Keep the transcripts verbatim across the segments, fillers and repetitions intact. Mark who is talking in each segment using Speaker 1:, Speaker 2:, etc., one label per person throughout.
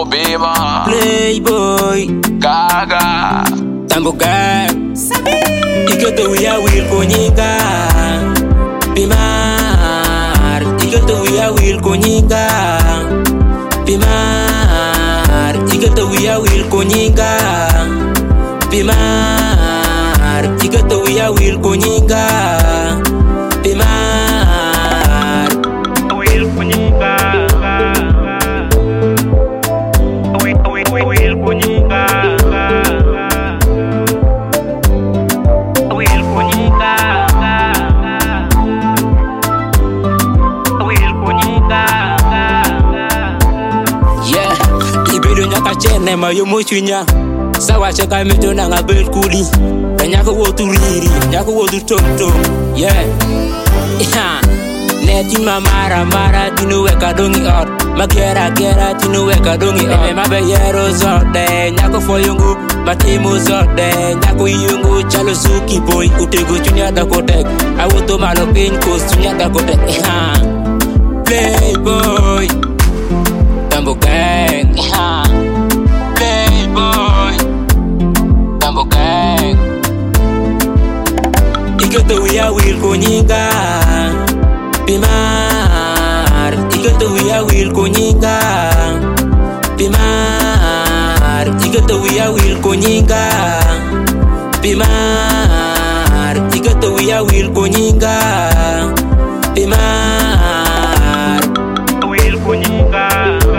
Speaker 1: Obima,
Speaker 2: Playboy,
Speaker 1: Gaga,
Speaker 2: Tamboga, Iketo wia wil konyinga, Pimar, Iketo wia wil konyinga, Pimar, Iketo wia wil konyinga, Pimar, Iketo wia wil konyinga, Pimar, wil konyinga. Chene ma yo mo chunya sawa chaka meto na ngabel kuli kanyako wotu riri nyako wotu tonto yeah yeah neti mara mara tinu weka dongi ot magera gera tinu weka dongi ot me mabe yero zode nyako foyungu matimo zode nyako yungu chalo suki boy utego chunya da kotek awoto malo pin ko chunya da kotek yeah Playboy Tambo gang yeah Playboy Tambo gang Iketo wia wil konyinga Pimar Iketo wia wil konyinga Pimar Iketo wia wil konyinga Pimar Iketo wia wil konyinga Pimar Wil konyinga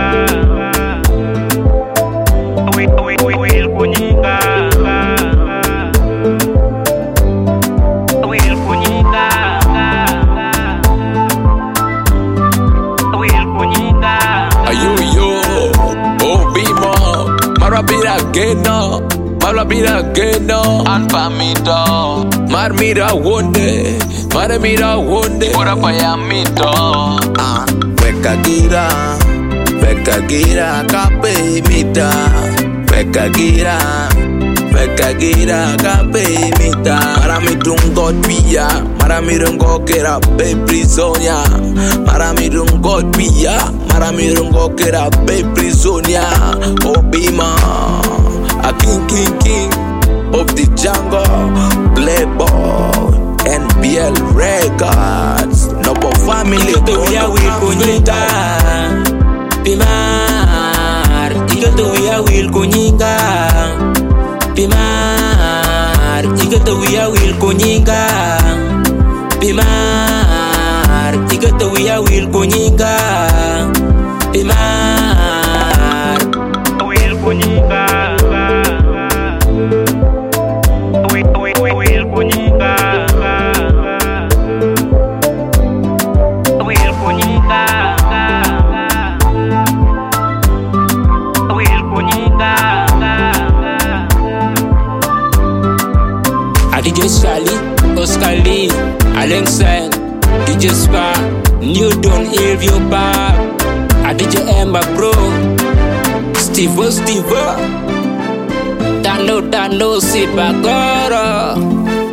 Speaker 1: Marabira geno, marabira geno, anpamito, marmira wonde, marmira wonde, ora payamito. Ah, weka gira, weka gira kape mita, weka gira, weka gira kape mita. Maramirungo tuya, maramirungo kera be prisonia, maramirungo tuya, maramirungo kera be prisonia. Obima, a king, king, king of the jungle, Playboy, N B L Records, Noble Family.
Speaker 2: Iketo wia wil konyinga, Pimar. Iketo wia wil konyinga, Pimar. Iketo wia wil konyinga, Pimar. Iketo wia wil konyinga, Pimar. Wil konyinga, wil wil wil konyinga, wil konyinga, wil konyinga. D J Sally, Oscar Lee, Alexa, D J Spa, New Dawn, Ilvio Bar, D J Emma Bro, Steve Steve, Dano Dano Sipagoro.